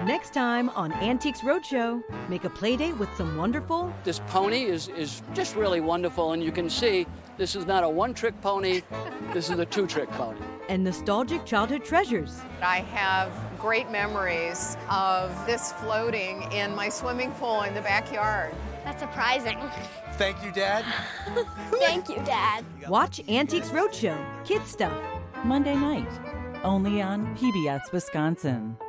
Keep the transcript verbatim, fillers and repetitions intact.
Next time on Antiques Roadshow, make a play date with some wonderful... This pony is, is just really wonderful, and you can see this is not a one-trick pony, this is a two-trick pony. And nostalgic childhood treasures. I have great memories of this floating in my swimming pool in the backyard. That's surprising. Thank you, Dad. Thank you, Dad. Watch Antiques Roadshow, Kid Stuff. Monday night, only on P B S Wisconsin.